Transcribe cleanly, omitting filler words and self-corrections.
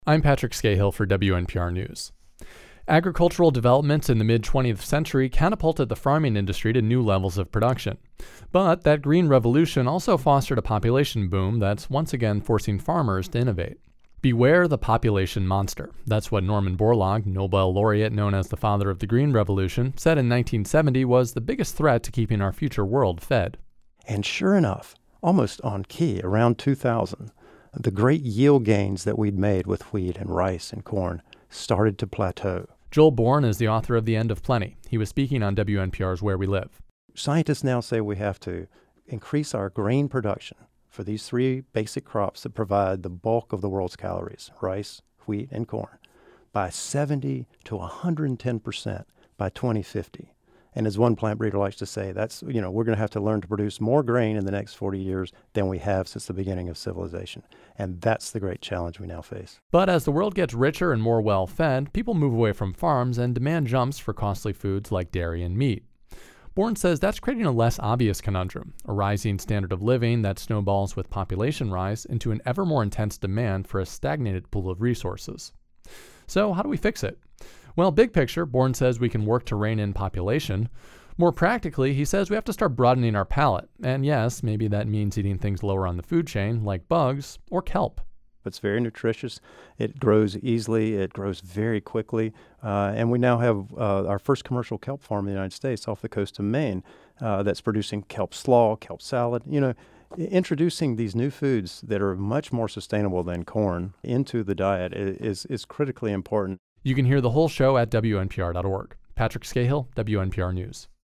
I'm Patrick Scahill for WNPR News. Agricultural developments in the mid-20th century catapulted the farming industry to new levels of production. But that green revolution also fostered a population boom that's once again forcing farmers to innovate. Beware the population monster. That's what Norman Borlaug, Nobel laureate known as the father of the Green Revolution, said in 1970 was the biggest threat to keeping our future world fed. And sure enough, almost on key, around 2000, the great yield gains that we'd made with wheat and rice and corn started to plateau. Joel Bourne is the author of The End of Plenty. He was speaking on WNPR's Where We Live. Scientists now say we have to increase our grain production for these three basic crops that provide the bulk of the world's calories, rice, wheat, and corn, by 70 to 110% by 2050. And as one plant breeder likes to say, we're going to have to learn to produce more grain in the next 40 years than we have since the beginning of civilization. And that's the great challenge we now face. But as the world gets richer and more well-fed, people move away from farms and demand jumps for costly foods like dairy and meat. Bourne says that's creating a less obvious conundrum, a rising standard of living that snowballs with population rise into an ever more intense demand for a stagnated pool of resources. So how do we fix it? Well, big picture, Bourne says we can work to rein in population. More practically, he says we have to start broadening our palate. And yes, maybe that means eating things lower on the food chain, like bugs or kelp. It's very nutritious. It grows easily. It grows very quickly. And we now have our first commercial kelp farm in the United States off the coast of Maine that's producing kelp slaw, kelp salad. Introducing these new foods that are much more sustainable than corn into the diet is critically important. You can hear the whole show at WNPR.org. Patrick Scahill, WNPR News.